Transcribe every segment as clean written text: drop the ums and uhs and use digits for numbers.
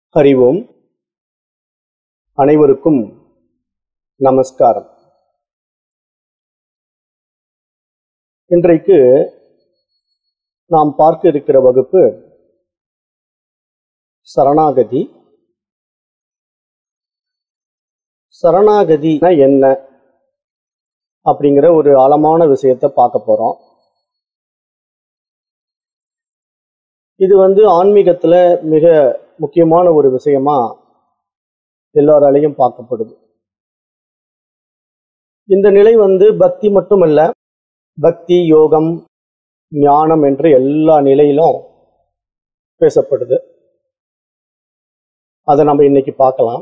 அறிவோம். அனைவருக்கும் நமஸ்காரம். இன்றைக்கு நாம் பார்க்க இருக்கிற வகுப்பு சரணாகதி. சரணாகதினா என்ன அப்படிங்கிற ஒரு ஆழமான விஷயத்தை பார்க்க போறோம். இது ஆன்மீகத்துல மிக முக்கியமான ஒரு விஷயமா எல்லாராலையும் பார்க்கப்படுது. இந்த நிலை பக்தி மட்டுமல்ல, பக்தி, யோகம், ஞானம் என்று எல்லா நிலையிலும் பேசப்படுது. அதை நம்ம இன்னைக்கு பார்க்கலாம்.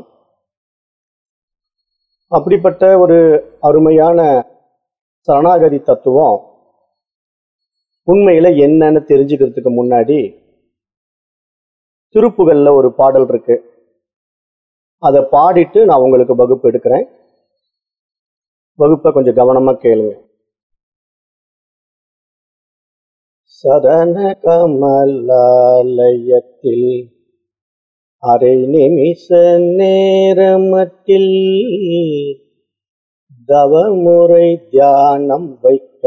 அப்படிப்பட்ட ஒரு அருமையான சரணாகதி தத்துவம் உண்மையில என்னன்னு தெரிஞ்சுக்கிறதுக்கு முன்னாடி திருப்புகள்ல ஒரு பாடல் இருக்கு. அதை பாடிட்டு நான் உங்களுக்கு வகுப்பு எடுக்கிறேன். வகுப்பை கொஞ்சம் கவனமா கேளுங்க. சரண கமலாலயத்தில் அரை நிமிஷ நேரமட்டில் தவமுறை தியானம் வைக்க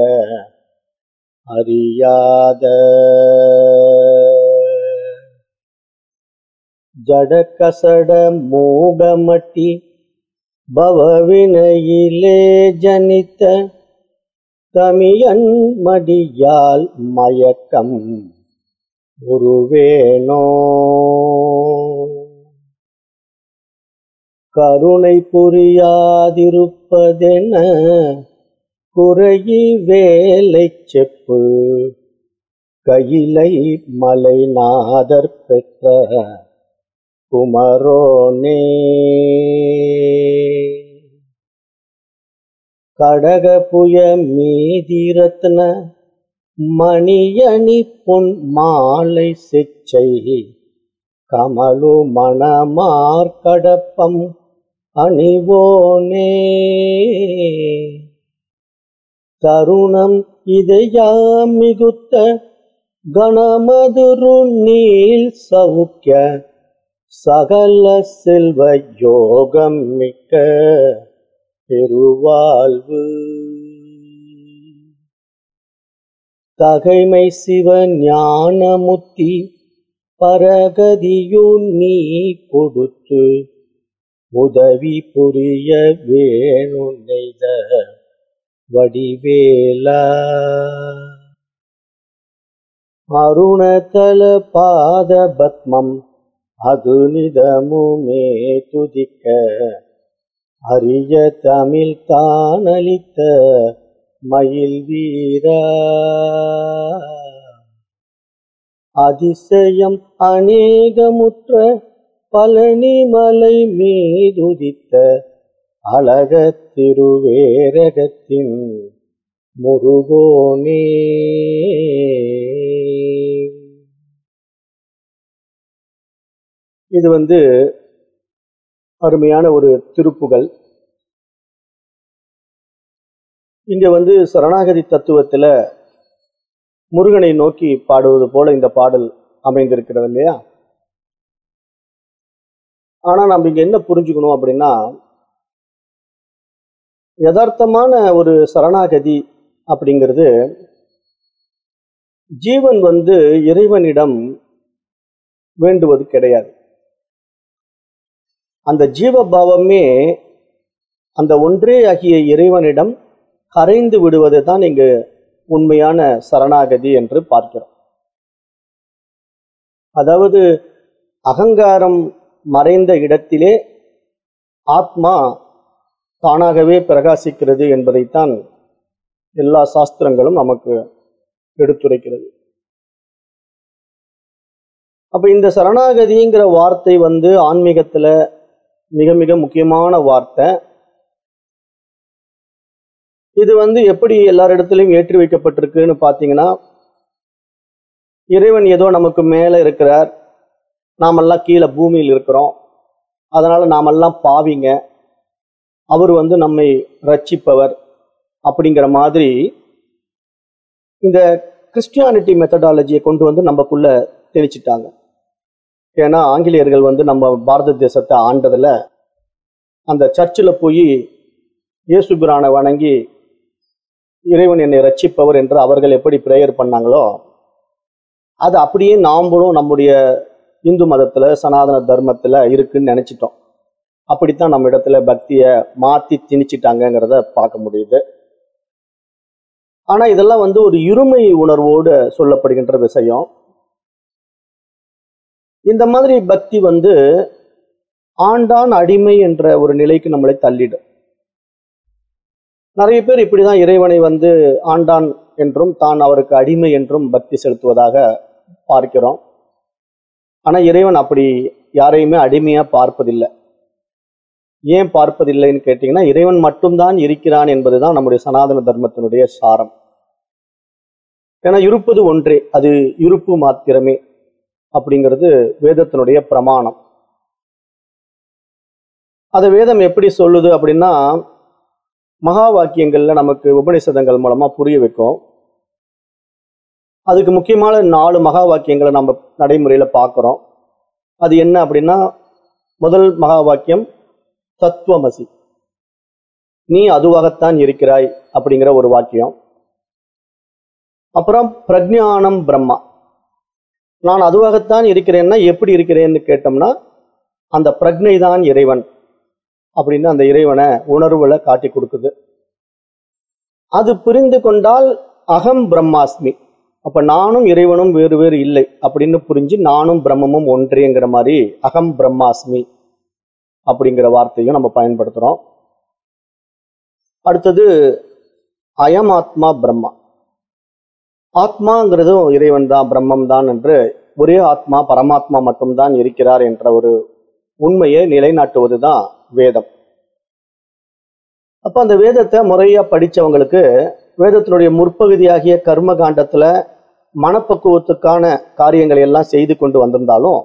அறியாத ஜடகசட மூடமட்டி பவவினையிலே ஜனித்த தமியன் மடியால் மயக்கம் உருவேனோ கருணை புரியாதிருப்பதென குறையி வேலை செப்பு கையிலை மலைநாதர் பெற்ற குமரோனே கடகபுய மீதிரத்ன மணியணி பொன் மாலை செச்சை கமலு மணமார்கடப்பம் அணிவோனே தருணம் இதயாம் மிகுத்த கணமதுரு நீல் சௌக்கிய சகல செல்வ யோகம் மிக்க பெருவாழ்வு தகைமை சிவ ஞானமுத்தி பரகதியு நீ கொடுத்து உதவி புரிய வேணு நெய்த வடிவேலா அருணதல பாத பத்மம் அது நிதமுமே துதிக்க அரிய தமிழ் தானளித்த மயில் வீரா அதிசயம் அநேகமுற்ற பழனிமலை மீதுதித்த அழக திருவேரகத்தின் முருகோனே இது அருமையான ஒரு திருப்புகள். இங்க சரணாகதி தத்துவத்துல முருகனை நோக்கி பாடுவது போல இந்த பாடல் அமைந்திருக்கிறது இல்லையா? ஆனா நம்ம இங்க என்ன புரிஞ்சுக்கணும் அப்படின்னா, யதார்த்தமான ஒரு சரணாகதி அப்படிங்கிறது ஜீவன் இறைவனிடம் வேண்டுவது கிடையாது. அந்த ஜீவபாவமே அந்த ஒன்றே ஆகிய இறைவனிடம் கரைந்து விடுவது தான் இங்கு உண்மையான சரணாகதி என்று பார்க்கிறோம். அதாவது அகங்காரம் மறைந்த இடத்திலே ஆத்மா தானாகவே பிரகாசிக்கிறது என்பதைத்தான் எல்லா சாஸ்திரங்களும் நமக்கு எடுத்துரைக்கிறது. அப்ப இந்த சரணாகதிங்கிற வார்த்தை ஆன்மீகத்துல மிக மிக முக்கியமான வார்த்தை. இது எப்படி எல்லாரிடத்திலும் ஏற்றி வைக்கப்பட்டிருக்குன்னு பார்த்தீங்கன்னா, இறைவன் ஏதோ நமக்கு மேல இருக்கிறார், நாமெல்லாம் கீழே பூமியில் இருக்கிறோம், அதனால நாமெல்லாம் பாவிங்க, அவர் நம்மை ரட்சிப்பவர் அப்படிங்கிற மாதிரி இந்த கிறிஸ்டியானிட்டி மெத்தடாலஜியை கொண்டு நமக்குள்ள தெளிச்சிட்டாங்க. ஏன்னா ஆங்கிலேயர்கள் வந்து நம்ம பாரத தேசத்தை ஆண்டதுல அந்த சர்ச்சில் போய் இயேசு பிரானை வணங்கி இறைவன் என்னை ரட்சிப்பவர் என்று அவர்கள் எப்படி பிரேயர் பண்ணாங்களோ அது அப்படியே நாமளும் நம்முடைய இந்து மதத்துல சனாதன தர்மத்துல இருக்குன்னு நினைச்சிட்டோம். அப்படித்தான் நம்ம இடத்துல பக்தியை மாத்தி திணிச்சிட்டாங்கிறத பார்க்க முடியுது. ஆனா இதெல்லாம் வந்து ஒரு இருமை உணர்வோடு சொல்லப்படுகின்ற விஷயம். இந்த மாதிரி பக்தி வந்து ஆண்டான் அடிமை என்ற ஒரு நிலைக்கு நம்மளை தள்ளிடும். நிறைய பேர் இப்படிதான் இறைவனை வந்து ஆண்டான் என்றும் தான் அவருக்கு அடிமை என்றும் பக்தி செலுத்துவதாக பார்க்கிறோம். ஆனா இறைவன் அப்படி யாரையுமே அடிமையா பார்ப்பதில்லை. ஏன் பார்ப்பதில்லைன்னு கேட்டீங்கன்னா, இறைவன் மட்டும்தான் இருக்கிறான் என்பதுதான் நம்முடைய சனாதன தர்மத்தினுடைய சாரம். ஏன்னா இருப்பது ஒன்றே, அது இருப்பு மாத்திரமே அப்படிங்கிறது வேதத்தினுடைய பிரமாணம். அது வேதம் எப்படி சொல்லுது அப்படின்னா, மகா வாக்கியங்கள்ல நமக்கு உபநிஷதங்கள் மூலமா புரிய வைக்கும். அதுக்கு முக்கியமான 4 மகா வாக்கியங்களை நம்ம நடைமுறையில பார்க்கிறோம். அது என்ன அப்படின்னா, முதல் மகா வாக்கியம் தத்துவமசி, நீ அதுவாகத்தான் இருக்கிறாய் அப்படிங்கிற ஒரு வாக்கியம். அப்புறம் பிரஜானம் பிரம்மா, நான் அதுவாகத்தான் இருக்கிறேன்னா எப்படி இருக்கிறேன்னு கேட்டோம்னா, அந்த பிரஜ்னை தான் இறைவன் அப்படின்னு அந்த இறைவனை உணர்வுல காட்டி கொடுக்குது. அது புரிந்து கொண்டால் அகம் பிரம்மாஸ்மி, அப்ப நானும் இறைவனும் வேறு வேறு இல்லை அப்படின்னு புரிஞ்சு நானும் பிரம்மமும் ஒன்றேங்கிற மாதிரி அகம் பிரம்மாஸ்மி அப்படிங்கிற வார்த்தையும் நம்ம பயன்படுத்துறோம். அடுத்தது அயம் ஆத்மா பிரம்மா, ஆத்மாங்கிறதும் இறைவன் தான் பிரம்மம் தான் என்று ஒரே ஆத்மா பரமாத்மா மட்டும்தான் இருக்கிறார் என்ற ஒரு உண்மையை நிலைநாட்டுவதுதான் வேதம். அப்ப அந்த வேதத்தை முறையா படிச்சவங்களுக்கு வேதத்தினுடைய முற்பகுதியாகிய கர்ம காண்டத்துல மனப்பக்குவத்துக்கான காரியங்களை எல்லாம் செய்து கொண்டு வந்திருந்தாலும்,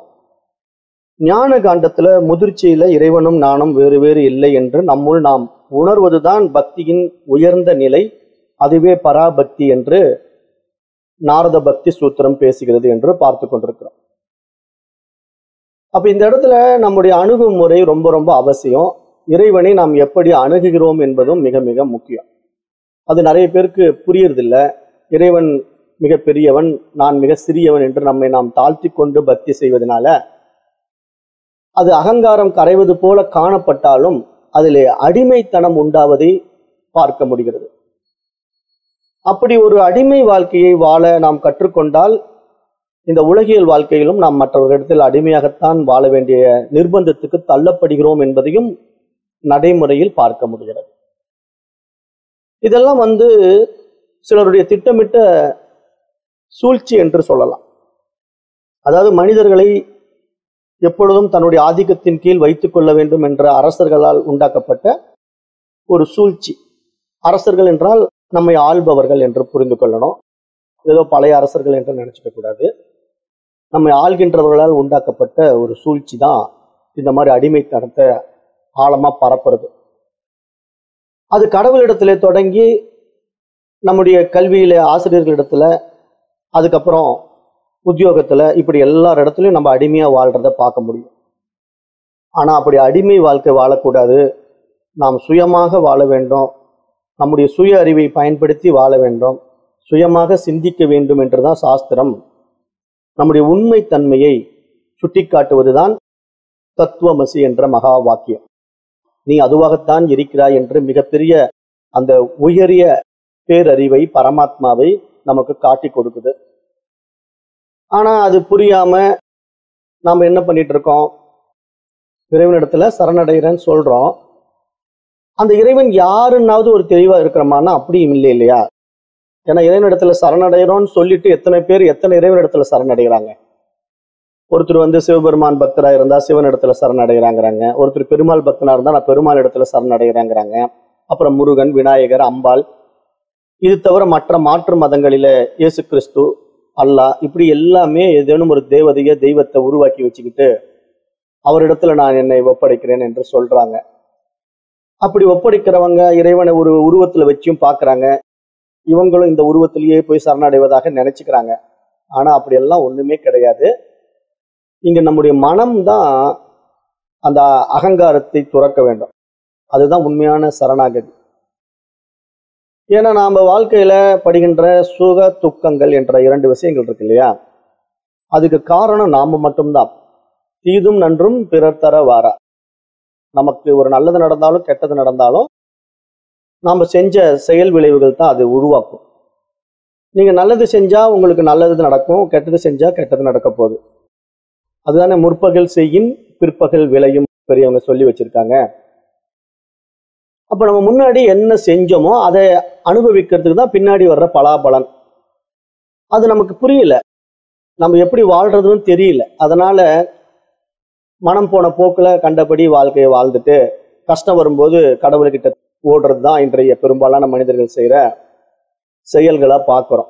ஞான காண்டத்துல முதிர்ச்சியில இறைவனும் நானும் வேறு வேறு இல்லை என்று நம்முள் நாம் உணர்வதுதான் பக்தியின் உயர்ந்த நிலை. அதுவே பராபக்தி என்று நாரத பக்தி சூத்திரம் பேசுகிறது என்று பார்த்து கொண்டிருக்கிறோம். அப்ப இந்த இடத்துல நம்முடைய அணுகுமுறை ரொம்ப ரொம்ப அவசியம். இறைவனை நாம் எப்படி அணுகுகிறோம் என்பதும் மிக மிக முக்கியம். அது நிறைய பேருக்கு புரியறதில்லை. இறைவன் மிக பெரியவன், நான் மிக சிறியவன் என்று நம்மை நாம் தாழ்த்தி கொண்டு பக்தி செய்வதனால அது அகங்காரம் கரைவது போல காணப்பட்டாலும் அதிலே அடிமைத்தனம் உண்டாவதை பார்க்க முடிகிறது. அப்படி ஒரு அடிமை வாழ்க்கையை வாழ நாம் கற்றுக்கொண்டால் இந்த உலகியல் வாழ்க்கையிலும் நாம் மற்றவர்களிடத்தில் அடிமையாகத்தான் வாழ வேண்டிய நிர்பந்தத்துக்கு தள்ளப்படுகிறோம் என்பதையும் நடைமுறையில் பார்க்க முடிகிறது. இதெல்லாம் வந்து சிலருடைய திட்டமிட்ட சூழ்ச்சி என்று சொல்லலாம். அதாவது மனிதர்களை எப்பொழுதும் தன்னுடைய ஆதிக்கத்தின் கீழ் வைத்துக் கொள்ள வேண்டும் என்ற அரசர்களால் உண்டாக்கப்பட்ட ஒரு சூழ்ச்சி. அரசர்கள் என்றால் நம்மை ஆள்பவர்கள் என்று புரிந்து கொள்ளணும். ஏதோ பழைய அரசர்கள் என்று நினைச்சுக்க கூடாது. நம்மை ஆள்கின்றவர்களால் உண்டாக்கப்பட்ட ஒரு சூழ்ச்சி தான் இந்த மாதிரி அடிமைத்தனத்தை ஆழமா பரப்புறது. அது கடவுளிடத்திலே தொடங்கி நம்முடைய கல்வியில ஆசிரியர்களிடத்துல, அதுக்கப்புறம் உத்தியோகத்துல, இப்படி எல்லார் இடத்துலையும் நம்ம அடிமையா வாழ்றத பார்க்க முடியும். ஆனா அப்படி அடிமை வாழ்க்கை வாழக்கூடாது. நாம் சுயமாக வாழ வேண்டும். நம்முடைய சுய அறிவை பயன்படுத்தி வாழ வேண்டும். சுயமாக சிந்திக்க வேண்டும் என்றுதான் சாஸ்திரம் நம்முடைய உண்மை தன்மையை சுட்டிக்காட்டுவதுதான் தத்துவமசி என்ற மகா வாக்கியம். நீ அதுவாகத்தான் இருக்கிறாய் என்று மிகப்பெரிய அந்த உயரிய பேரறிவை பரமாத்மாவை நமக்கு காட்டி கொடுக்குது. ஆனா அது புரியாம நாம என்ன பண்ணிட்டு இருக்கோம், இறைவனிடத்துல சரணடைகிறேன்னு சொல்றோம். அந்த இறைவன் யாருன்னாவது ஒரு தெளிவா இருக்கிறோமான்னா அப்படியும் இல்லை இல்லையா? ஏன்னா இறைவனிடத்துல சரணடைகிறோம்னு சொல்லிட்டு எத்தனை பேர் எத்தனை இறைவனிடத்துல சரணடைகிறாங்க. ஒருத்தர் வந்து சிவபெருமான் பக்தரா இருந்தா சிவன் இடத்துல சரணடைகிறாங்கிறாங்க. ஒருத்தர் பெருமாள் பக்தனா இருந்தா நான் பெருமாள் இடத்துல சரணடைகிறாங்கிறாங்க. அப்புறம் முருகன், விநாயகர், அம்பாள், இது தவிர மற்ற மாற்று மதங்களில இயேசு கிறிஸ்து, அல்லாஹ், இப்படி எல்லாமே ஏதேனும் ஒரு தெய்வத்தை உருவாக்கி வச்சுக்கிட்டு அவரிடத்துல நான் என்னை ஒப்படைக்கிறேன் என்று சொல்றாங்க. அப்படி ஒப்படைக்கிறவங்க இறைவனை ஒரு உருவத்துல வச்சும் பார்க்கறாங்க. இவங்களும் இந்த உருவத்திலேயே போய் சரணடைவதாக நினைச்சுக்கிறாங்க. ஆனா அப்படியெல்லாம் ஒண்ணுமே கிடையாது. இங்க நம்முடைய மனம் தான் அந்த அகங்காரத்தை துறக்க வேண்டும். அதுதான் உண்மையான சரணாகதி. ஏன்னா நாம வாழ்க்கையில படுகின்ற சுக துக்கங்கள் என்ற 2 விஷயங்கள் இருக்கு இல்லையா, அதுக்கு காரணம் நாம மட்டும்தான். தீதும் நன்றும் பிறர் தர வாரா. நமக்கு ஒரு நல்லது நடந்தாலும் கெட்டது நடந்தாலும் நாம செஞ்ச செயல் விளைவுகள் தான் அது உருவாக்கும். நீங்க நல்லது செஞ்சா உங்களுக்கு நல்லது நடக்கும், கெட்டது செஞ்சா கெட்டது நடக்க போகுது. அதுதானே முற்பகல் செய்யின் பிற்பகல் விளையும் பெரியவங்க சொல்லி வச்சிருக்காங்க. அப்ப நம்ம முன்னாடி என்ன செஞ்சோமோ அதை அனுபவிக்கிறதுக்கு தான் பின்னாடி வர்ற பலாபலன். அது நமக்கு புரியல, நம்ம எப்படி வாழ்றதுன்னு தெரியல. அதனால மனம் போன போக்குல கண்டபடி வாழ்க்கையை வாழ்ந்துட்டு கஷ்டம் வரும்போது கடவுள்கிட்ட ஓடுறது தான் இன்றைய பெரும்பாலான மனிதர்கள் செய்யற செயல்களா பார்க்கிறோம்.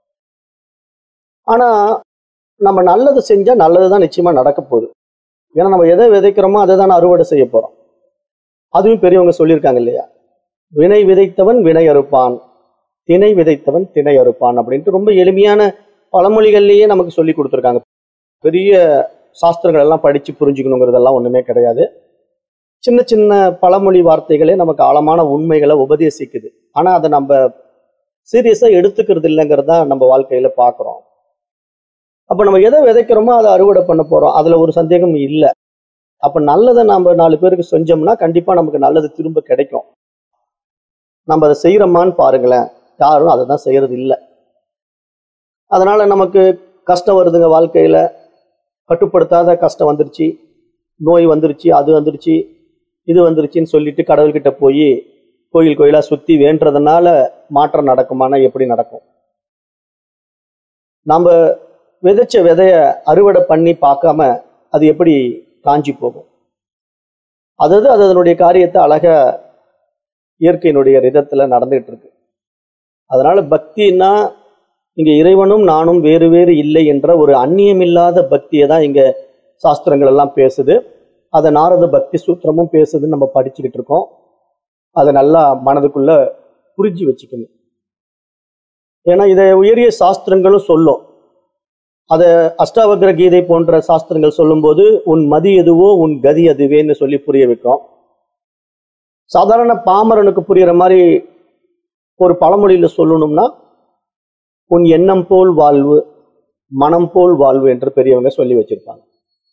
ஆனா நம்ம நல்லது செஞ்சா நல்லதுதான் நிச்சயமா நடக்க போகுது. ஏன்னா நம்ம எதை விதைக்கிறோமோ அதை தான் அறுவடை செய்ய போறோம். அதுவும் பெரியவங்க சொல்லியிருக்காங்க இல்லையா, வினை விதைத்தவன் வினை அறுப்பான், திணை விதைத்தவன் திணை அறுப்பான் அப்படின்ட்டு ரொம்ப எளிமையான பழமொழிகள்லயே நமக்கு சொல்லி கொடுத்துருக்காங்க. பெரிய சாஸ்திரங்கள் எல்லாம் படிச்சு புரிஞ்சுக்கணுங்கிறதெல்லாம் ஒண்ணுமே கிடையாது. சின்ன சின்ன பழமொழி வார்த்தைகளே நமக்கு ஆழமான உண்மைகளை உபதேசிக்குது. ஆனா அதை நம்ம சீரியஸா எடுத்துக்கிறது இல்லைங்கிறதா நம்ம வாழ்க்கையில பாக்குறோம். அப்ப நம்ம எதை விதைக்கிறோமோ அதை அறுவடை பண்ண போறோம், அதுல ஒரு சந்தேகம் இல்லை. அப்ப நல்லதை நம்ம 4 பேருக்கு செஞ்சோம்னா கண்டிப்பா நமக்கு நல்லது திரும்ப கிடைக்கும். நம்ம அதை செய்யறோமான்னு பாருங்களேன், யாரும் அதை தான் செய்யறது இல்லை. அதனால நமக்கு கஷ்டம் வருதுங்க வாழ்க்கையில, கட்டுப்படுத்தாத கஷ்டம் வந்துருச்சு, நோய் வந்துருச்சு, அது வந்துருச்சு, இது வந்துருச்சுன்னு சொல்லிட்டு கடவுள்கிட்ட போய் கோயில் கோயிலா சுத்தி வேண்டதுனால மாற்றம் நடக்குமானா எப்படி நடக்கும்? நம்ம விதைச்ச விதைய அறுவடை பண்ணி பார்க்காம அது எப்படி காஞ்சி போகும்? அதாவது அது அதனுடைய காரியத்தை அழகா இயற்கையினுடைய ரிதத்துல நடந்துகிட்டு இருக்கு. அதனால பக்தின்னா இங்க இறைவனும் நானும் வேறு வேறு இல்லை என்ற ஒரு அந்நியமில்லாத பக்தியை தான் இங்க சாஸ்திரங்கள் எல்லாம் பேசுது. அதை நாரத பக்தி சூத்திரமும் பேசுதுன்னு நம்ம படிச்சுக்கிட்டு இருக்கோம். அதை நல்லா மனதுக்குள்ள புரிஞ்சு வச்சுக்கணும். ஏன்னா இதை உயரிய சாஸ்திரங்களும் சொல்லும். அதை அஷ்டாவக்ர கீதை போன்ற சாஸ்திரங்கள் சொல்லும்போது உன் மதி எதுவோ உன் கதி அதுவேன்னு சொல்லி புரிய வைக்கும். சாதாரண பாமரனுக்கு புரியுற மாதிரி ஒரு பழமொழியில சொல்லணும்னா உன் எண்ணம் போல் வாழ்வு, மனம் போல் வாழ்வு என்று பெரியவங்க சொல்லி வச்சிருப்பாங்க.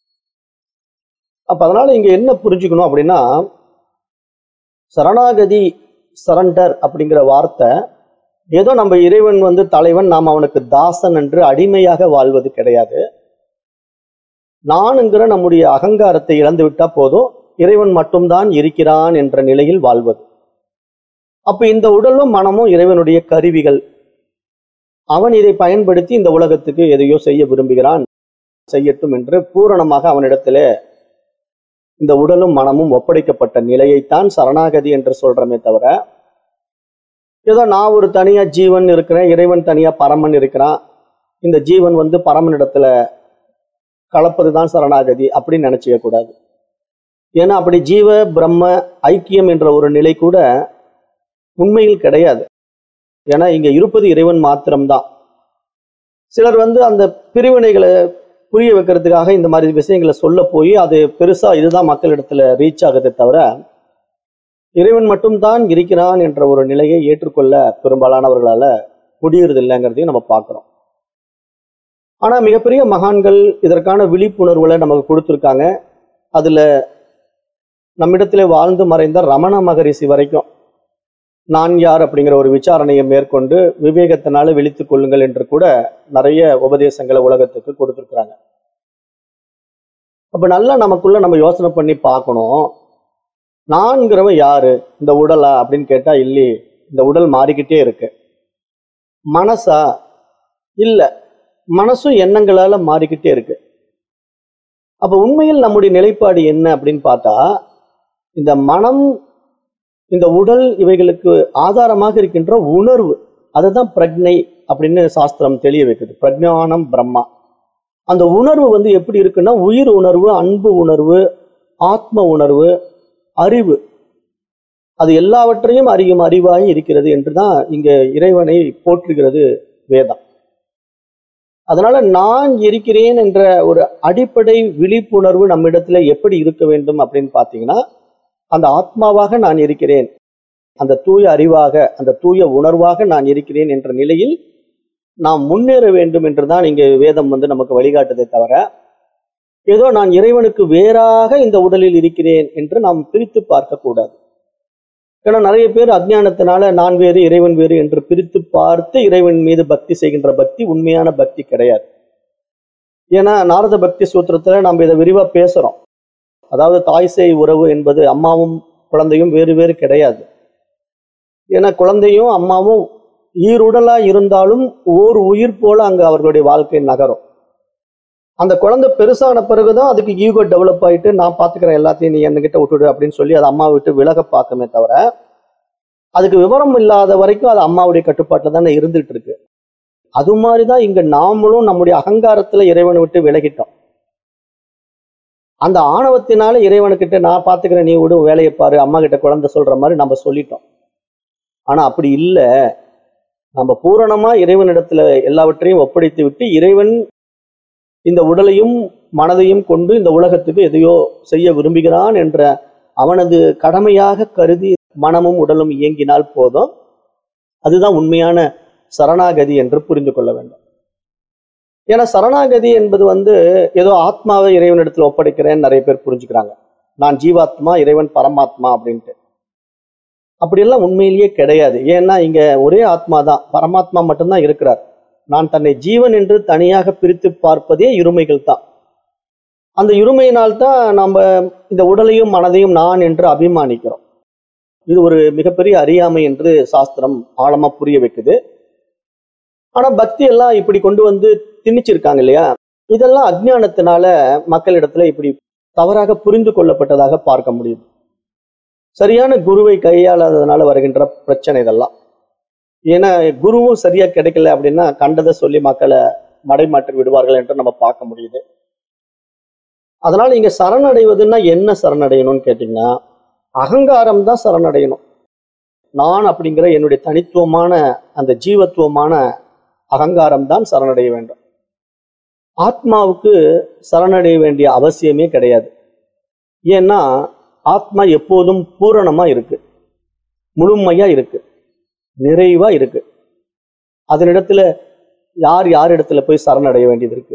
அப்ப அதனால இங்க என்ன புரிஞ்சுக்கணும் அப்படின்னா, சரணாகதி, சரண்டர் அப்படிங்கிற வார்த்தை ஏதோ நம்ம இறைவன் தலைவன், நாம் அவனுக்கு தாசன் என்று அடிமையாக வாழ்வது கிடையாது. நானுங்கிற நம்முடைய அகங்காரத்தை இழந்து விட்டா போதும், இறைவன் மட்டும்தான் இருக்கிறான் என்ற நிலையில் வாழ்வது. அப்ப இந்த உடலும் மனமும் இறைவனுடைய கருவிகள். அவன் இதை பயன்படுத்தி இந்த உலகத்துக்கு எதையோ செய்ய விரும்புகிறான், செய்யட்டும் என்று பூரணமாக அவனிடத்திலே இந்த உடலும் மனமும் ஒப்படைக்கப்பட்ட நிலையைத்தான் சரணாகதி என்று சொல்றமே தவிர, ஏதோ நான் ஒரு தனியா ஜீவன் இருக்கிறேன், இறைவன் தனியா பரமன் இருக்கிறான், இந்த ஜீவன் பரமனிடத்துல கலப்பதுதான் சரணாகதி அப்படின்னு நினைச்சிக்க கூடாது. ஏன்னா அப்படி ஜீவ பிரம்ம ஐக்கியம் என்ற ஒரு நிலை கூட உண்மையில் கிடையாது. ஏன்னா இங்க இருப்பது இறைவன் மாத்திரம்தான். சிலர் அந்த பிரிவினைகளை புரிய வைக்கிறதுக்காக இந்த மாதிரி விஷயங்களை சொல்ல போய் அது பெருசா இதுதான் மக்களிடத்துல ரீச் ஆகுதே தவிர, இறைவன் மட்டும்தான் இருக்கிறான் என்ற ஒரு நிலையை ஏற்றுக்கொள்ள பெரும்பாலானவர்களால முடியறது இல்லைங்கிறதையும் நம்ம பார்க்கிறோம். ஆனா மிகப்பெரிய மகான்கள் இதற்கான விழிப்புணர்வுகளை நமக்கு கொடுத்துருக்காங்க. அதுல நம்மிடத்திலே வாழ்ந்து மறைந்த ரமண மகரிஷி வரைக்கும் நான் யார் அப்படிங்கிற ஒரு விசாரணையை மேற்கொண்டு விவேகத்தினால விழித்துக் கொள்ளுங்கள் என்று கூட நிறைய உபதேசங்களை உலகத்துக்கு கொடுத்துருக்குறாங்க. அப்ப நல்லா நமக்குள்ள நம்ம யோசனை பண்ணி பார்க்கணும், நான்கிறவன் யாரு? இந்த உடலா அப்படின்னு கேட்டா இல்லையே, இந்த உடல் மாறிக்கிட்டே இருக்கு. மனசா? இல்ல, மனசும் எண்ணங்களால மாறிக்கிட்டே இருக்கு. அப்ப உண்மையில் நம்முடைய நிலைப்பாடு என்ன அப்படின்னு பார்த்தா, இந்த மனம், இந்த உடல், இவைகளுக்கு ஆதாரமாக இருக்கின்ற உணர்வு, அதுதான் பிரக்ஞை அப்படின்னு சாஸ்திரம் தெளிய வைக்குது. பிரஜானம் பிரம்மா. அந்த உணர்வு எப்படி இருக்குன்னா, உயிர் உணர்வு, அன்பு உணர்வு, ஆத்ம உணர்வு, அறிவு, அது எல்லாவற்றையும் அறியும் அறிவாய் இருக்கிறது என்றுதான் இங்க இறைவனை போற்றுகிறது வேதம். அதனால நான் இருக்கிறேன் என்ற ஒரு அடிப்படை விழிப்புணர்வு நம்மிடத்துல எப்படி இருக்க வேண்டும் அப்படின்னு பார்த்தீங்கன்னா, அந்த ஆத்மாவாக நான் இருக்கிறேன், அந்த தூய அறிவாக, அந்த தூய உணர்வாக நான் இருக்கிறேன் என்ற நிலையில் நாம் முன்னேற வேண்டும் என்றுதான் இங்கே வேதம் நமக்கு வழிகாட்டுதே தவிர, ஏதோ நான் இறைவனுக்கு வேறாக இந்த உடலில் இருக்கிறேன் என்று நாம் பிரித்து பார்க்க கூடாது. ஏன்னா நிறைய பேர் அஜ்ஞானத்தினால நான் வேறு இறைவன் வேறு என்று பிரித்து பார்த்து இறைவன் மீது பக்தி செய்கின்ற பக்தி உண்மையான பக்தி கிடையாது. ஏன்னா நாரத பக்தி சூத்திரத்துல நம்ம இதை விரிவா பேசுறோம். அதாவது தாய் சேய் உறவு என்பது அம்மாவும் குழந்தையும் வேறு வேறு கிடையாது. ஏன்னா குழந்தையும் அம்மாவும் ஈருடலா இருந்தாலும் ஓர் உயிர் போல அங்க அவர்களுடைய வாழ்க்கை நகரும். அந்த குழந்தை பெருசான பிறகுதான் அதுக்கு ஈகோ டெவலப் ஆயிட்டு நான் பாத்துக்கிறேன் எல்லாத்தையும், நீ என்கிட்ட விட்டுடு அப்படின்னு சொல்லி அதை அம்மா விட்டு விலக பார்க்குமே தவிர, அதுக்கு விவரம் இல்லாத வரைக்கும் அது அம்மாவுடைய கட்டுப்பாட்டில் தானே இருந்துட்டு இருக்கு. அது மாதிரிதான் இங்க நாமளும் நம்முடைய அகங்காரத்துல இறைவனை விட்டு விலகிட்டோம். அந்த ஆணவத்தினால இறைவனுக்கிட்ட நான் பாத்துக்கிறேன், நீ விடு, வேலையை பாரு, அம்மா கிட்ட குழந்தை சொல்ற மாதிரி நம்ம சொல்லிட்டோம். ஆனா அப்படி இல்லை. நம்ம பூரணமா இறைவனிடத்துல எல்லாவற்றையும் ஒப்படைத்து விட்டு, இறைவன் இந்த உடலையும் மனதையும் கொண்டு இந்த உலகத்துக்கு எதையோ செய்ய விரும்புகிறான் என்ற அவனது கடமையாக கருதி மனமும் உடலும் இயங்கினால் போதும். அதுதான் உண்மையான சரணாகதி என்று புரிந்து கொள்ள வேண்டும். ஏன்னா சரணாகதி என்பது ஏதோ ஆத்மாவை இறைவனிடத்துல ஒப்படைக்கிறேன்னு நிறைய பேர் புரிஞ்சுக்கிறாங்க. நான் ஜீவாத்மா, இறைவன் பரமாத்மா அப்படின்ட்டு. அப்படியெல்லாம் உண்மையிலேயே கிடையாது. ஏன்னா இங்க ஒரே ஆத்மா தான், பரமாத்மா மட்டும்தான் இருக்கிறார். நான் தன்னை ஜீவன் என்று தனியாக பிரித்து பார்ப்பதே இருமைகள் தான். அந்த இருமையினால்தான் நம்ம இந்த உடலையும் மனதையும் நான் என்று அபிமானிக்கிறோம். இது ஒரு மிகப்பெரிய அறியாமை என்று சாஸ்திரம் ஆழமா புரிய வைக்குது. ஆனா பக்தி எல்லாம் இப்படி கொண்டு திணிச்சிருக்காங்க இல்லையா, இதெல்லாம் அஜ்ஞானத்தினால மக்களிடத்துல இப்படி தவறாக புரிந்து கொள்ளப்பட்டதாக பார்க்க முடியுது. சரியான குருவை கையாளாததுனால வருகின்ற பிரச்சனை இதெல்லாம். ஏன்னா குருவும் சரியா கிடைக்கல அப்படின்னா கண்டதை சொல்லி மக்களை மடைமாற்றி விடுவார்கள் என்று நம்ம பார்க்க முடியுது. அதனால இங்க சரணடைவதுன்னா என்ன சரணடையணும்னு கேட்டீங்கன்னா, அகங்காரம் தான் சரணடையணும். நான் அப்படிங்கிற என்னுடைய தனித்துவமான அந்த ஜீவத்துவமான அகங்காரம் தான் சரணடைய வேண்டும். ஆத்மாவுக்கு சரணடைய வேண்டிய அவசியமே கிடையாது. ஏன்னா ஆத்மா எப்போதும் பூரணமா இருக்கு, முழுமையா இருக்கு, நிறைவா இருக்கு. அதனிடத்துல யார் இடத்துல போய் சரணடைய வேண்டியது இருக்கு?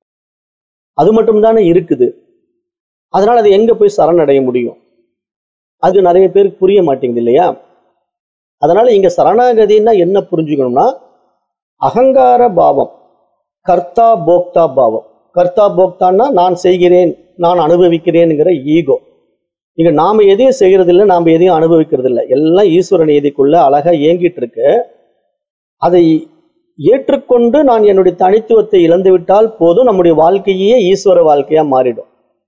அது மட்டும் தானே இருக்குது. அதனால அது எங்க போய் சரணடைய முடியும்? அது நிறைய பேருக்கு புரிய மாட்டேங்குது இல்லையா? அதனால இங்க சரணாகதினா என்ன புரிஞ்சுக்கணும்னா, அகங்கார பாவம், கர்த்தா போக்தா பாவம். கர்த்தா போக்தான்னா நான் செய்கிறேன், நான் அனுபவிக்கிறேன்ங்கிற ஈகோ. இங்க நாம எதையும் செய்யறது இல்லை, நாம எதையும் அனுபவிக்கிறது இல்லை. எல்லாம் ஈஸ்வர நீதிக்குள்ள அழகா இயங்கிட்டு இருக்கு. அதை ஏற்றுக்கொண்டு நான் என்னுடைய தனித்துவத்தை இழந்து விட்டால் போதும், நம்முடைய வாழ்க்கையே ஈஸ்வர வாழ்க்கையா மாறிடும்.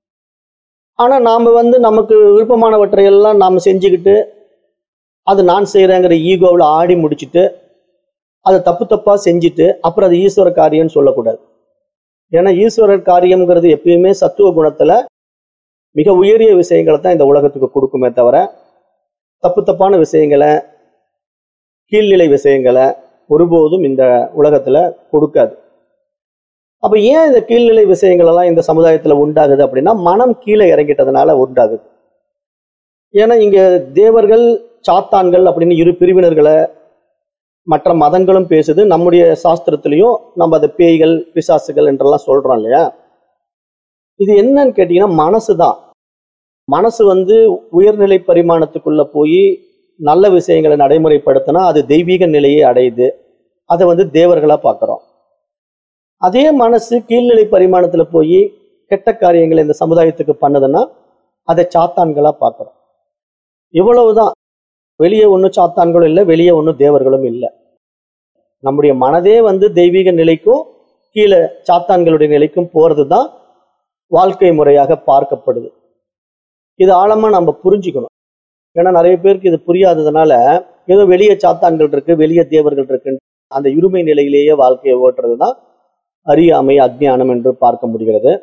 ஆனா நாம நமக்கு விருப்பமானவற்றை எல்லாம் நாம செஞ்சுக்கிட்டு அது நான் செய்யறேங்கிற ஈகோவில் ஆடி முடிச்சுட்டு அதை தப்பா செஞ்சுட்டு அப்புறம் அது ஈஸ்வர காரியம்னு சொல்லக்கூடாது. ஏன்னா ஈஸ்வரர் காரியம்ங்கிறது எப்பயுமே சத்துவ குணத்துல மிக உயரிய விஷயங்களை தான் இந்த உலகத்துக்கு கொடுக்குமே தவிர, தப்பான விஷயங்களை, கீழ்நிலை விஷயங்களை ஒருபோதும் இந்த உலகத்துல கொடுக்காது. அப்ப ஏன் இந்த கீழ்நிலை விஷயங்கள் எல்லாம் இந்த சமுதாயத்துல உண்டாகுது அப்படின்னா, மனம் கீழே இறங்கிட்டதுனால உண்டாகுது. ஏன்னா இங்க தேவர்கள், சாத்தான்கள் அப்படின்னு இரு பிரிவினர்களை மற்ற மதங்களும் பேசுது. நம்முடைய சாஸ்திரத்திலையும் நம்ம அதை பேய்கள், பிசாசுகள் என்றெல்லாம் சொல்றோம் இல்லையா? இது என்னன்னு கேட்டீங்கன்னா, மனசுதான். மனசு உயர்நிலை பரிமாணத்துக்குள்ள போய் நல்ல விஷயங்களை நடைமுறைப்படுத்தினா அது தெய்வீக நிலையை அடையுது. அதை தேவர்களா பார்க்கிறோம். அதே மனசு கீழ்நிலை பரிமாணத்துல போய் கெட்ட காரியங்களை இந்த சமுதாயத்துக்கு பண்ணுதுன்னா அதை சாத்தான்களா பார்க்கிறோம். இவ்வளவுதான். வெளியே ஒன்றும் சாத்தான்களும் இல்லை, வெளியே ஒன்றும் தேவர்களும் இல்லை. நம்முடைய மனதே தெய்வீக நிலைக்கும் கீழே சாத்தான்களுடைய நிலைக்கும் போறது தான் வாழ்க்கை முறையாக பார்க்கப்படுது. இது ஆழமா நம்ம புரிஞ்சுக்கணும். ஏன்னா நிறைய பேருக்கு இது புரியாததுனால ஏதோ வெளியே சாத்தான்கள் இருக்கு, வெளியே தேவர்கள் இருக்கு, அந்த இருமை நிலையிலேயே வாழ்க்கையை ஓட்டுறது தான் அறியாமை, அஜ்ஞானம் என்று பார்க்க முடிகிறது.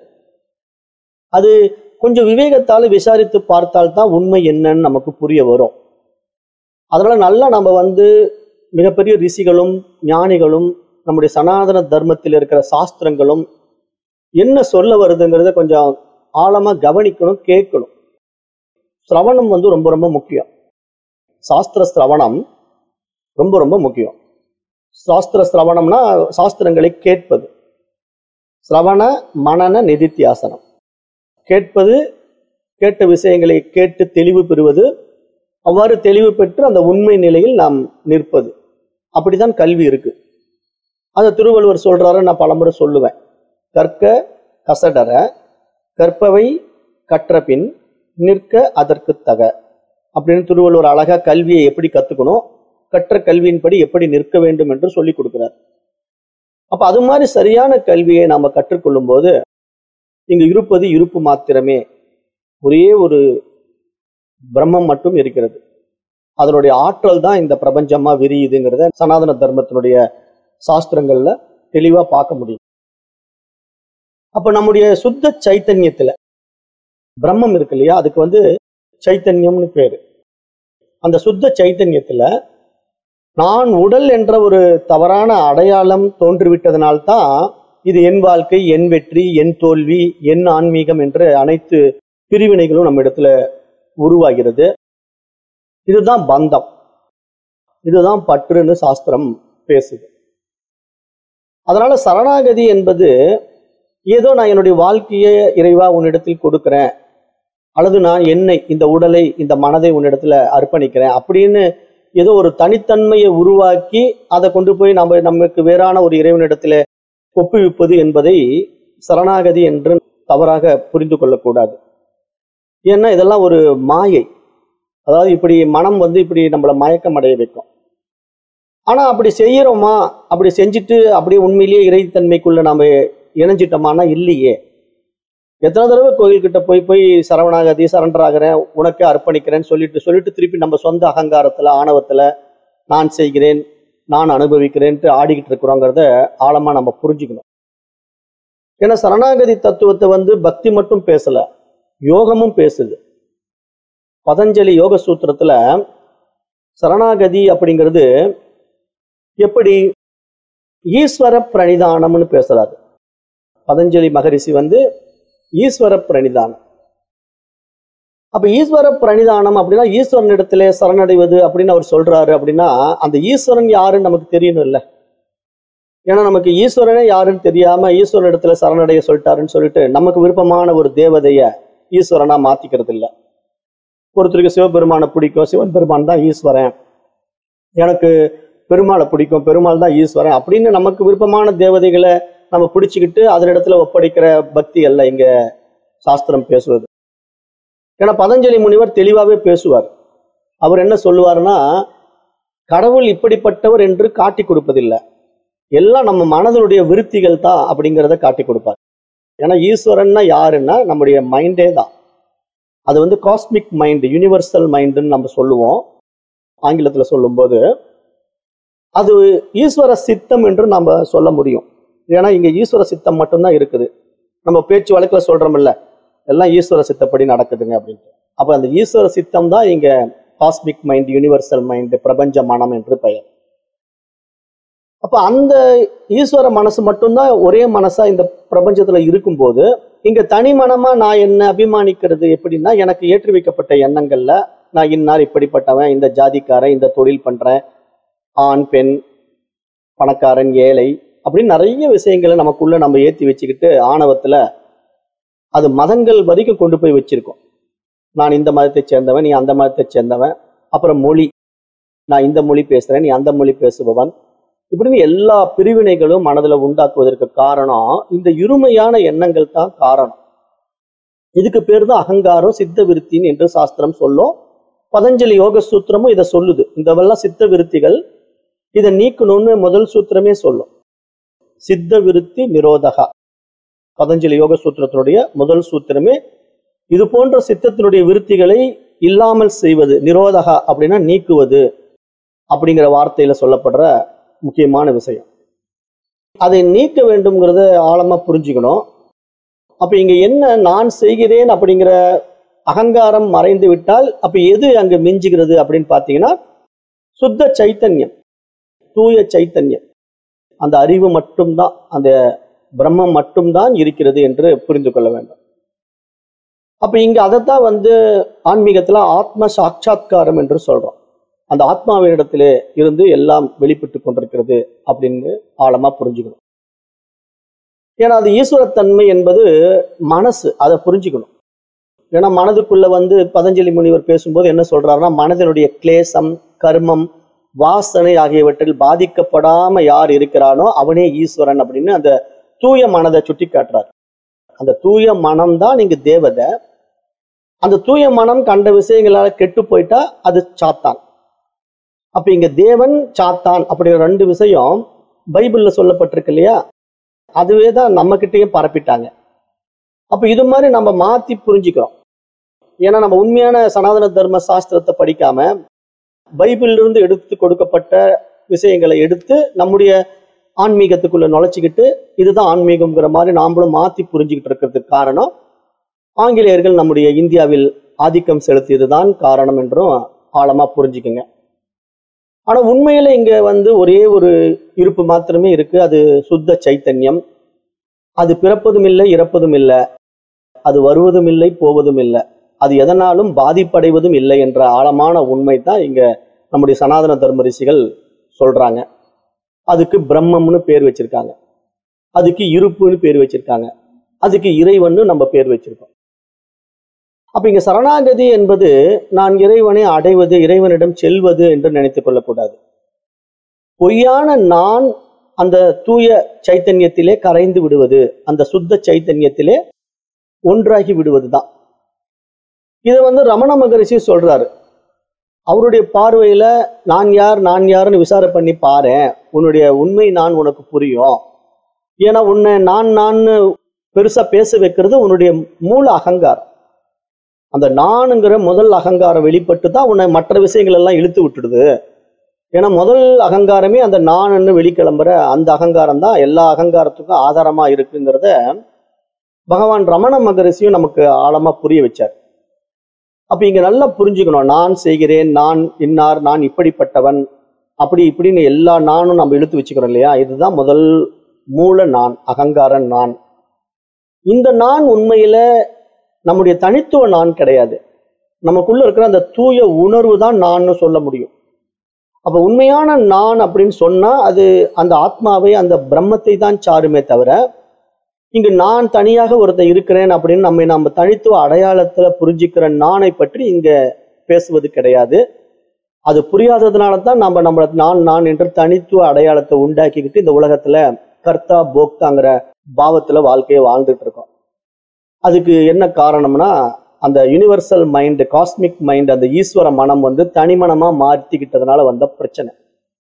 அது கொஞ்சம் விவேகத்தால விசாரித்து பார்த்தால்தான் உண்மை என்னன்னு நமக்கு புரிய வரும். அதனால நல்லா நம்ம மிகப்பெரிய ரிஷிகளும் ஞானிகளும் நம்முடைய சனாதன தர்மத்தில் இருக்கிற சாஸ்திரங்களும் என்ன சொல்ல வருதுங்கிறத கொஞ்சம் ஆழமா கவனிக்கணும், கேட்கணும். சிரவணம் ரொம்ப ரொம்ப முக்கியம். சாஸ்திர சிரவணம் ரொம்ப ரொம்ப முக்கியம். சாஸ்திர சிரவணம்னா சாஸ்திரங்களை கேட்பது. சிரவண மனன நிதித்தியாசனம். கேட்பது, கேட்ட விஷயங்களை கேட்டு தெளிவு பெறுவது, அவ்வாறு தெளிவு பெற்று அந்த உண்மை நிலையில் நாம் நிற்பது. அப்படிதான் கல்வி இருக்கு. அதை திருவள்ளுவர் சொல்றாரு, நான் பலமுறை சொல்லுவேன். கற்க கசடர கற்பவை கற்ற பின் நிற்க அதற்கு தக அப்படின்னு திருவள்ளுவர் அழகா கல்வியை எப்படி கத்துக்கணும், கற்ற கல்வியின்படி எப்படி நிற்க வேண்டும் என்று சொல்லி கொடுக்கிறார். அப்ப அது மாதிரி சரியான கல்வியை நாம கற்றுக்கொள்ளும் போது இங்கு இருப்பது இருப்பு மாத்திரமே, ஒரே ஒரு பிரம்மம் மட்டும் இருக்கிறது. அதனுடைய ஆற்றல் தான் இந்த பிரபஞ்சமா விரியுதுங்கிறத சனாதன தர்மத்தினுடைய சாஸ்திரங்கள்ல தெளிவா பார்க்க முடியும். அப்ப நம்முடைய சுத்த சைத்தன்யத்துல பிரம்மம் இருக்கு இல்லையா, அதுக்கு சைத்தன்யம்னு பேரு. அந்த சுத்த சைத்தன்யத்துல நான் உடல் என்ற ஒரு தவறான அடையாளம் தோன்றிவிட்டதனால்தான் இது என் வாழ்க்கை, என் வெற்றி, என் தோல்வி, என் ஆன்மீகம் என்ற அனைத்து பிரிவினைகளும் நம்ம இடத்துல உருவாகிறது. இதுதான் பந்தம், இதுதான் பற்றுன்னு சாஸ்திரம் பேசுது. அதனால சரணாகதி என்பது ஏதோ நான் என்னுடைய வாழ்க்கையை இறைவா உன்னிடத்தில் கொடுக்கிறேன், அல்லது நான் என்னை, இந்த உடலை, இந்த மனதை உன்னிடத்துல அர்ப்பணிக்கிறேன் அப்படின்னு ஏதோ ஒரு தனித்தன்மையை உருவாக்கி அதை கொண்டு போய் நமக்கு வேறான ஒரு இறைவனிடத்துல ஒப்புவிப்பது என்பதை சரணாகதி என்று தவறாக புரிந்து கொள்ளக்கூடாது. ஏன்னா இதெல்லாம் ஒரு மாயை. அதாவது இப்படி மனம் இப்படி நம்மளை மயக்கம் அடைய வைக்கும். ஆனா அப்படி செய்யறோமா, அப்படி செஞ்சுட்டு அப்படியே உண்மையிலேயே இறைத்தன்மைக்குள்ள நாம இணைஞ்சிட்டோமானா இல்லையே. எத்தனை தடவை கோயில்கிட்ட போய் சரவணாகதி, சரண்டர் ஆகிறேன், உனக்கே அர்ப்பணிக்கிறேன்னு சொல்லிட்டு திருப்பி நம்ம சொந்த அகங்காரத்துல, ஆணவத்துல நான் செய்கிறேன், நான் அனுபவிக்கிறேன்ட்டு ஆடிக்கிட்டு இருக்கிறோங்கிறத ஆழமா நம்ம புரிஞ்சுக்கணும். ஏன்னா சரணாகதி தத்துவத்தை பக்தி மட்டும் பேசல, யோகமும் பேசுது. பதஞ்சலி யோக சூத்திரத்துல சரணாகதி அப்படிங்கிறது எப்படி ஈஸ்வர பிரணிதானம்னு பேசுறாரு. பதஞ்சலி மகரிஷி ஈஸ்வர பிரணிதானம். அப்ப ஈஸ்வர பிரணிதானம் அப்படின்னா ஈஸ்வரனிடத்திலே சரணடைவது அப்படின்னு அவர் சொல்றாரு. அப்படின்னா அந்த ஈஸ்வரன் யாருன்னு நமக்கு தெரியணும் இல்ல. ஏன்னா நமக்கு ஈஸ்வரனே யாருன்னு தெரியாம ஈஸ்வரன் இடத்துல சரணடைய சொல்லிட்டாருன்னு சொல்லிட்டு நமக்கு விருப்பமான ஒரு தேவதைய ஈஸ்வரனா மாத்திக்கிறது இல்லை. ஒருத்தருக்கு சிவபெருமானை பிடிக்கும், சிவன் பெருமான் தான் ஈஸ்வரன், எனக்கு பெருமாளை பிடிக்கும், பெருமாள் தான் ஈஸ்வரன் அப்படின்னு நமக்கு விருப்பமான தேவதைகளை நம்ம பிடிச்சிக்கிட்டு அதனிடத்துல ஒப்படைக்கிற பக்தி அல்ல இங்க சாஸ்திரம் பேசுவது. ஏன்னா பதஞ்சலி முனிவர் தெளிவாவே பேசுவார். அவர் என்ன சொல்லுவாருன்னா, கடவுள் இப்படிப்பட்டவர் என்று காட்டி கொடுப்பதில்லை, எல்லாம் நம்ம மனதனுடைய விருத்திகள் தான் அப்படிங்கிறத காட்டி கொடுப்பார். ஏன்னா ஈஸ்வரன்னா யாருன்னா நம்முடைய மைண்டே தான். அது காஸ்மிக் மைண்ட், யூனிவர்சல் மைண்டுன்னு நம்ம சொல்லுவோம் ஆங்கிலத்துல சொல்லும்போது. அது ஈஸ்வர சித்தம் என்று நம்ம சொல்ல முடியும். ஏன்னா இங்க ஈஸ்வர சித்தம் மட்டும்தான் இருக்குது. நம்ம பேச்சு வழக்கில் சொல்றோம்ல, எல்லாம் ஈஸ்வர சித்தப்படி நடக்குதுங்க அப்படின்ட்டு. அப்ப அந்த ஈஸ்வர சித்தம் தான் இங்க காஸ்மிக் மைண்ட், யூனிவர்சல் மைண்ட், பிரபஞ்ச மனம் என்று பெயர். அப்ப அந்த ஈஸ்வர மனசு மட்டும்தான் ஒரே மனசா இந்த பிரபஞ்சத்துல இருக்கும்போது, இங்க தனி மனமா நான் என்ன அபிமானிக்கிறது எப்படின்னா, எனக்கு ஏற்றி வைக்கப்பட்ட எண்ணங்கள்ல நான் இன்னார் இப்படிப்பட்டவன், இந்த ஜாதிக்காரன், இந்த தொழில் பண்றேன், ஆண் பெண், பணக்காரன் ஏழை அப்படின்னு நிறைய விஷயங்களை நமக்குள்ள நம்ம ஏற்றி வச்சுக்கிட்டு ஆணவத்துல அது மதங்கள் வரைக்கும் கொண்டு போய் வச்சிருக்கோம். நான் இந்த மதத்தை சேர்ந்தவன், நீ அந்த மதத்தை சேர்ந்தவன். அப்புறம் மொழி, நான் இந்த மொழி பேசுறேன், நீ அந்த மொழி பேசுபவன். இப்படின்னு எல்லா பிரிவினைகளும் மனதுல உண்டாக்குவதற்கு காரணம் இந்த இருமையான எண்ணங்கள் தான் காரணம். இதுக்கு பேர் தான் அகங்காரம், சித்த விருத்தின்னு என்று சாஸ்திரம் சொல்லும். பதஞ்சலி யோக சூத்திரமும் இதை சொல்லுது. இதெல்லாம் சித்த விருத்திகள், இதை நீக்கணும்னு முதல் சூத்திரமே சொல்லும். சித்த விருத்தி நிரோதகா, பதஞ்சலி யோக சூத்திரத்தினுடைய முதல் சூத்திரமே இது போன்ற சித்தத்தினுடைய விருத்திகளை இல்லாமல் செய்வது. நிரோதகா அப்படின்னா நீக்குவது அப்படிங்கிற வார்த்தையில சொல்லப்படுற முக்கியமான விஷயம். அதை நீக்க வேண்டும்ங்கிறத ஆழமா புரிஞ்சுக்கணும். அப்ப இங்க என்ன நான் செய்கிறேன் அப்படிங்கிற அகங்காரம் மறைந்து விட்டால் அப்ப எது அங்க மிஞ்சுகிறது அப்படின்னு பாத்தீங்கன்னா சுத்த சைத்தன்யம், தூய சைத்தன்யம். அந்த அறிவு மட்டும்தான், அந்த பிரம்மம் மட்டும்தான் இருக்கிறது என்று புரிந்து கொள்ள வேண்டும். அப்ப இங்க அதைத்தான் ஆன்மீகத்துல ஆத்ம சாட்சா்காரம் என்று சொல்றோம். அந்த ஆத்மாவினிடத்திலே இருந்து எல்லாம் வெளிப்பட்டு கொண்டிருக்கிறது அப்படின்னு ஆழமா புரிஞ்சுக்கணும். ஏன்னா அது ஈஸ்வரத்தன்மை என்பது மனசு, அதை புரிஞ்சுக்கணும். ஏன்னா மனதுக்குள்ள பதஞ்சலி முனிவர் பேசும்போது என்ன சொல்றாருன்னா, மனதினுடைய கிளேசம், கர்மம், வாசனை ஆகியவற்றில் பாதிக்கப்படாம யார் இருக்கிறானோ அவனே ஈஸ்வரன் அப்படின்னு அந்த தூய மனதை சுட்டி காட்டுறார். அந்த தூய மனம்தான் இங்கு தேவதை. அந்த தூய மனம் கண்ட விஷயங்களால கெட்டு போயிட்டா அது சாத்தான். அப்ப இங்க தேவன் சாத்தான் அப்படிங்கிற ரெண்டு விஷயம் பைபிள்ல சொல்லப்பட்டிருக்கு இல்லையா, அதுவே தான் நம்ம கிட்டேயும் பரப்பிட்டாங்க. அப்ப இது மாதிரி நம்ம மாத்தி புரிஞ்சுக்கிறோம். ஏன்னா நம்ம உண்மையான சனாதன தர்ம சாஸ்திரத்தை படிக்காம பைபிள்ல இருந்து எடுத்து கொடுக்கப்பட்ட விஷயங்களை எடுத்து நம்முடைய ஆன்மீகத்துக்குள்ள நுழைச்சிக்கிட்டு இதுதான் ஆன்மீகம்ங்கிற மாதிரி நாமளும் மாத்தி புரிஞ்சுக்கிட்டு இருக்கிறதுக்கு காரணம் ஆங்கிலேயர்கள் நம்முடைய இந்தியாவில் ஆதிக்கம் செலுத்தியதுதான் காரணம் என்றும் ஆழமா புரிஞ்சுக்குங்க. ஆனா உண்மையில இங்க ஒரே ஒரு இருப்பு மாத்திரமே இருக்கு. அது சுத்த சைத்தன்யம். அது பிறப்பதும் இல்லை, இறப்பதும் இல்லை, அது வருவதும் இல்லை, போவதும் இல்லை, அது எதனாலும் பாதிப்படைவதும் இல்லை என்ற ஆழமான உண்மை தான் இங்க நம்முடைய சனாதன தர்ம ரிஷிகள் சொல்றாங்க. அதுக்கு பிரம்மம்னு பேர் வச்சிருக்காங்க, அதுக்கு இருப்புன்னு பேர் வச்சிருக்காங்க, அதுக்கு இறைவன்னு நம்ம பேர் வச்சிருக்கோம். அப்ப இங்க சரணாகதி என்பது நான் இறைவனை அடைவது, இறைவனிடம் செல்வது என்று நினைத்துக் கொள்ளக்கூடாது. பொய்யான நான் அந்த தூய சைத்தன்யத்திலே கரைந்து விடுவது, அந்த சுத்த சைத்தன்யத்திலே ஒன்றாகி விடுவதுதான். இதை ரமண மகரிஷி சொல்றாரு. அவருடைய பார்வையில நான் யார் நான் யாருன்னு விசாரம் பண்ணி பாரு, உன்னுடைய உண்மை நான் உனக்கு புரியும். ஏன்னா உன்னை நான் பெருசா பேச வைக்கிறது உன்னுடைய மூல அகங்காரம். அந்த நானுங்கிற முதல் அகங்காரம் வெளிப்பட்டு தான் உன்னை மற்ற விஷயங்கள் எல்லாம் இழுத்து விட்டுடுது. ஏன்னா முதல் அகங்காரமே அந்த நான்னு வெளிக்கிளம்புற அந்த அகங்காரம் தான் எல்லா அகங்காரத்துக்கும் ஆதாரமா இருக்குங்கிறத பகவான் ரமண மகரிஷியும் நமக்கு ஆழமா புரிய வச்சார். அப்ப இங்க நல்லா புரிஞ்சுக்கணும். நான் செய்கிறேன், நான் இன்னார், நான் இப்படிப்பட்டவன், அப்படி இப்படின்னு எல்லா நானும் நம்ம இழுத்து வச்சுக்கிறோம் இல்லையா. இதுதான் முதல் மூல நான், அகங்காரன் நான். இந்த நான் உண்மையில நம்முடைய தனித்துவ நான் கிடையாது. நமக்குள்ள இருக்கிற அந்த தூய உணர்வு தான் நான் சொல்ல முடியும். அப்ப உண்மையான நான் அப்படின்னு சொன்னா அது அந்த ஆத்மாவை, அந்த பிரம்மத்தை தான் சாருமே தவிர, இங்கு நான் தனியாக ஒருத்தர் இருக்கிறேன் அப்படின்னு நம்ம தனித்துவ அடையாளத்துல புரிஞ்சுக்கிற நானை பற்றி இங்க பேசுவது கிடையாது. அது புரியாததுனால தான் நம்மள நான் என்று தனித்துவ அடையாளத்தை உண்டாக்கிக்கிட்டு இந்த உலகத்துல கர்த்தா போக்தாங்கிற பாவத்துல வாழ்க்கையை வாழ்ந்துட்டு இருக்கோம். அதுக்கு என்ன காரணம்னா, அந்த யூனிவர்சல் மைண்ட், காஸ்மிக் மைண்ட், அந்த ஈஸ்வர மனம் தனிமனமா மாற்றிக்கிட்டதுனால வந்த பிரச்சனை.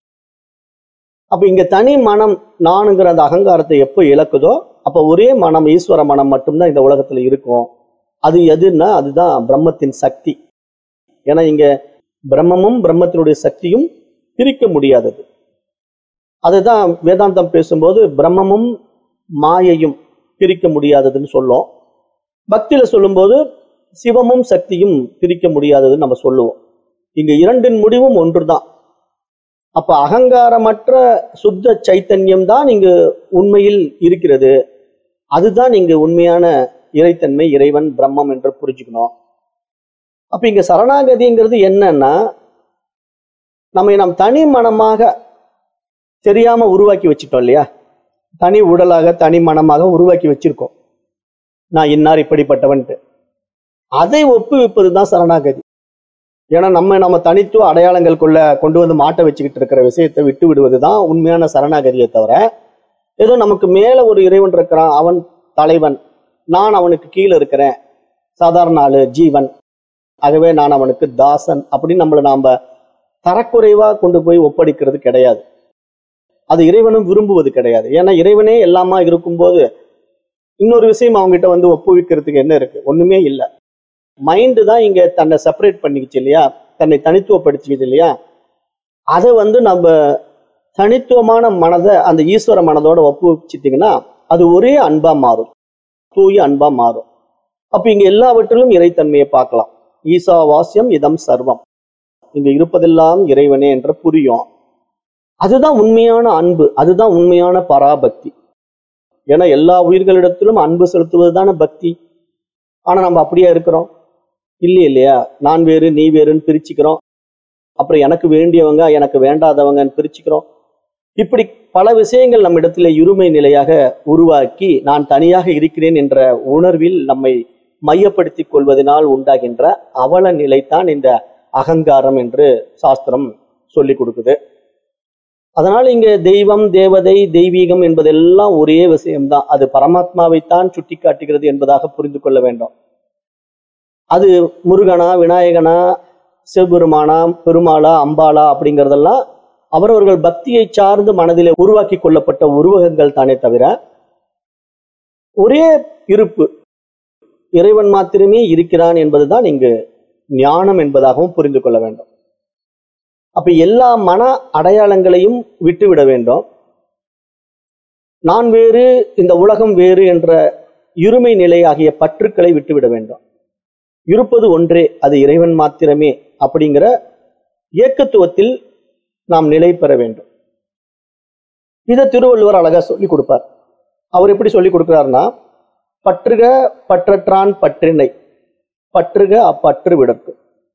அப்ப இங்க தனி மனம் நானுங்கிற அந்த அகங்காரத்தை எப்போ இழக்குதோ அப்ப ஒரே மனம், ஈஸ்வர மனம் மட்டும்தான் இந்த உலகத்துல இருக்கும். அது எதுன்னா அதுதான் பிரம்மத்தின் சக்தி. ஏன்னா இங்க பிரம்மமும் பிரம்மத்தினுடைய சக்தியும் பிரிக்க முடியாதது. அதுதான் வேதாந்தம் பேசும்போது பிரம்மமும் மாயையும் பிரிக்க முடியாததுன்னு சொல்லும். பக்தியில சொல்லும்போது சிவமும் சக்தியும் பிரிக்க முடியாததுன்னு நம்ம சொல்லுவோம். இங்க இரண்டின் முடிவும் ஒன்றுதான். அப்ப அகங்காரமற்ற சுத்த சைத்தன்யம் தான் இங்கு உண்மையில் இருக்கிறது. அதுதான் இங்கு உண்மையான இறைத்தன்மை, இறைவன், பிரம்மம் என்று புரிஞ்சுக்கணும். அப்ப இங்க சரணாகதிங்கிறது என்னன்னா, நாம் தனி மனமாக தெரியாம உருவாக்கி வச்சுட்டோம் இல்லையா. தனி உடலாக தனி மனமாக உருவாக்கி வச்சிருக்கோம், நான் இன்னார் இப்படிப்பட்டவன்ட்டு. அதை ஒப்புவிப்பது தான் சரணாகதி. ஏன்னா நம்ம தனித்துவ அடையாளங்களுக்குள்ள கொண்டு மாட்ட வச்சுக்கிட்டு இருக்கிற விஷயத்தை விட்டு விடுவது தான் உண்மையான சரணாகதியை தவிர, ஏதோ நமக்கு மேல ஒரு இறைவன் இருக்கிறான், அவன் தலைவன், நான் அவனுக்கு கீழே இருக்கிறேன், சாதாரண ஆளு, ஜீவன், ஆகவே நான் அவனுக்கு தாசன் அப்படின்னு நம்மளை நாம தரக்குறைவா கொண்டு போய் ஒப்படைக்கிறது கிடையாது. அது இறைவனும் விரும்புவது கிடையாது. ஏன்னா இறைவனே எல்லாமா இருக்கும்போது இன்னொரு விஷயம் அவங்ககிட்ட ஒப்புவிக்கிறதுக்கு என்ன இருக்கு? ஒண்ணுமே இல்லை. மைண்டு தான் இங்க தன்னை செப்பரேட் பண்ணிக்கிச்சு இல்லையா, தன்னை தனித்துவப்படுத்திக்கிச்சு இல்லையா. அதை நம்ம தனித்துவமான மனதை அந்த ஈஸ்வர மனதோட ஒப்புவிச்சிட்டிங்கன்னா அது ஒரே அன்பா மாறும், தூய அன்பா மாறும். அப்ப இங்க எல்லாவற்றிலும் இறைத்தன்மையை பார்க்கலாம். ஈசா வாசியம் இதம் சர்வம், இங்க இருப்பதெல்லாம் இறைவனே என்ற புரியும். அதுதான் உண்மையான அன்பு, அதுதான் உண்மையான பராபக்தி. ஏன்னா எல்லா உயிர்களிடத்திலும் அன்பு செலுத்துவது தானே பக்தி. ஆனா நம்ம அப்படியே இருக்கிறோம் இல்லையா? நான் வேறு நீ வேறுன்னு பிரிச்சுக்கிறோம். அப்புறம் எனக்கு வேண்டியவங்க எனக்கு வேண்டாதவங்கன்னு பிரிச்சுக்கிறோம். இப்படி பல விஷயங்கள் நம்ம இடத்துல இருமை நிலையாக உருவாக்கி நான் தனியாக இருக்கிறேன் என்ற உணர்வில் நம்மை மையப்படுத்தி கொள்வதனால் உண்டாகின்ற அவல நிலைத்தான் இந்த அகங்காரம் என்று சாஸ்திரம் சொல்லி கொடுக்குது. அதனால் இங்க தெய்வம், தேவதை, தெய்வீகம் என்பதெல்லாம் ஒரே விஷயம்தான். அது பரமாத்மாவைத்தான் சுட்டி காட்டுகிறது என்பதாக புரிந்து கொள்ள வேண்டும். அது முருகனா, விநாயகனா, சிவபெருமானா, பெருமாளா, அம்பாளா அப்படிங்கிறதெல்லாம் அவரவர்கள் பக்தியை சார்ந்து மனதிலே உருவாக்கி கொள்ளப்பட்ட உருவகங்கள் தானே தவிர ஒரே இருப்பு, இறைவன் மாத்திரமே இருக்கிறான் என்பதுதான் இங்கு ஞானம் என்பதாகவும் புரிந்து கொள்ள வேண்டும். அப்ப எல்லா மன அடையாளங்களையும் விட்டுவிட வேண்டும். நான் வேறு, இந்த உலகம் வேறு என்ற இருமை நிலை ஆகிய பற்றுக்களை விட்டுவிட வேண்டும். இருப்பது ஒன்றே, அது இறைவன் மாத்திரமே அப்படிங்கிற ஏக்கத்துவத்தில் நாம் நிலை பெற வேண்டும். இதை திருவள்ளுவர் அழகா சொல்லி கொடுப்பார். அவர் எப்படி சொல்லி கொடுக்கிறார்னா, பற்றுக பற்றற்றான் பற்றினை, பற்றுக அப்பற்று விடற்கு.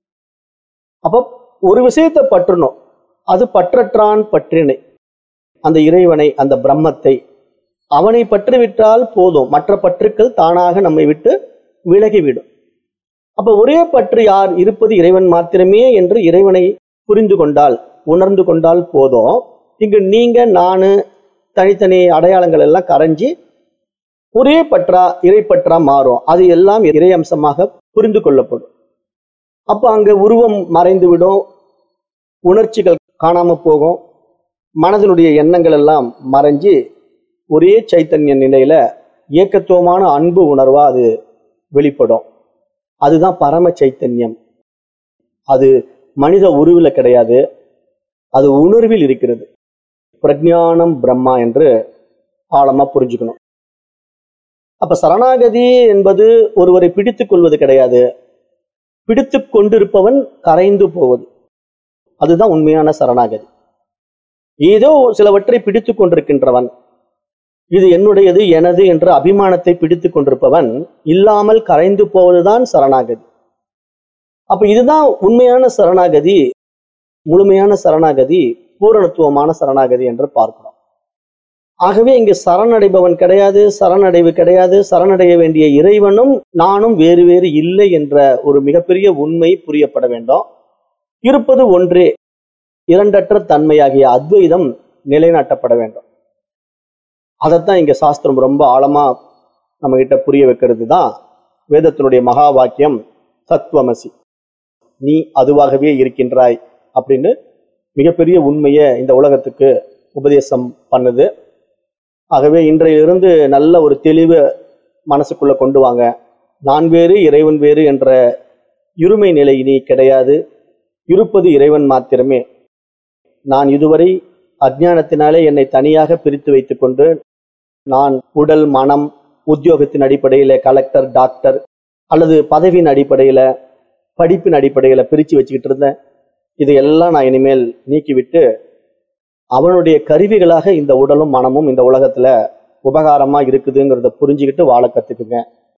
அப்போ ஒரு விஷயத்தை பற்றணும், அது பற்றற்றான் பற்றினை, அந்த இறைவனை, அந்த பிரம்மத்தை, அவனை பற்றிவிட்டால் போதும், மற்ற பற்றுக்கள் தானாக நம்மை விட்டு விலகிவிடும். அப்ப ஒரே பற்று யார் இருப்பது இறைவன் மாத்திரமே என்று இறைவனை புரிந்து கொண்டால், உணர்ந்து கொண்டால் போதும். இங்கு நீங்க நானு தனித்தனி அடையாளங்கள் எல்லாம் கரைஞ்சி ஒரே பற்றா இறைப்பற்றா மாறும். அது எல்லாம் இறை அம்சமாக புரிந்து கொள்ளப்படும். அப்ப அங்க உருவம் மறைந்து விடும், உணர்ச்சிகள் காணாம போகும், மனதினுடைய எண்ணங்கள் எல்லாம் மறைஞ்சி ஒரே சைத்தன்ய நிலையில ஏக்கத்துவமான அன்பு உணர்வா அது வெளிப்படும். அதுதான் பரம சைத்தன்யம். அது மனித உருவில கிடையாது, அது உணர்வில் இருக்கிறது. பிரஜானம் பிரம்மா என்று ஆழமா புரிஞ்சுக்கணும். அப்ப சரணாகதி என்பது ஒருவரை பிடித்துக் கொள்வது கிடையாது, பிடித்து கொண்டிருப்பவன் கரைந்து போவது. அதுதான் உண்மையான சரணாகதி. ஏதோ சிலவற்றை பிடித்துக் கொண்டிருக்கின்றவன், இது என்னுடையது எனது என்ற அபிமானத்தை பிடித்துக் கொண்டிருப்பவன் இல்லாமல் கரைந்து போவதுதான் சரணாகதி. அப்ப இதுதான் உண்மையான சரணாகதி, முழுமையான சரணாகதி, பூரணத்துவமான சரணாகதி என்று பார்க்கிறோம். ஆகவே இங்கு சரணடைபவன் கிடையாது, சரணடைவு கிடையாது, சரணடைய வேண்டிய இறைவனும் நானும் வேறு வேறு இல்லை என்ற ஒரு மிகப்பெரிய உண்மை புரியப்பட வேண்டும். இருப்பது ஒன்றே, இரண்டற்ற தன்மையாகிய அத்வைதம் நிலைநாட்டப்பட வேண்டும். அதைத்தான் இங்க சாஸ்திரம் ரொம்ப ஆழமா நம்ம கிட்ட புரிய வைக்கிறது தான் வேதத்தினுடைய மகா வாக்கியம் சத்வமசி, நீ அதுவாகவே இருக்கின்றாய் அப்படின்னு மிகப்பெரிய உண்மையை இந்த உலகத்துக்கு உபதேசம் பண்ணுது. ஆகவே இன்றையிலிருந்து நல்ல ஒரு தெளிவு மனசுக்குள்ள கொண்டு வாங்க. நான் வேறு இறைவன் வேறு என்ற இருமை நிலை இனி கிடையாது, இருப்பது இறைவன் மாத்திரமே. நான் இதுவரை அஞ்ஞானத்தினாலே என்னை தனியாக பிரித்து வைத்துக் கொண்டு நான் உடல், மனம், உத்தியோகத்தின் அடிப்படையில கலெக்டர், டாக்டர் அல்லது பதவியின் அடிப்படையில, படிப்பின் அடிப்படையில பிரிச்சு வச்சுக்கிட்டு இருந்தேன். இதையெல்லாம் நான் இனிமேல் நீக்கிவிட்டு அவனுடைய கருவிகளாக இந்த உடலும் மனமும் இந்த உலகத்துல உபகாரமா இருக்குதுங்கிறத புரிஞ்சுக்கிட்டு வாழ கத்துக்குங்க.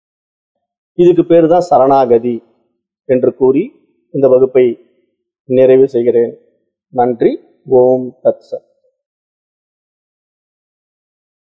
இதுக்கு பேரு தான் சரணாகதி என்று கூறி இந்த வகுப்பை நிறைவு செய்கிறேன். நன்றி. ஓம் தத்சத்.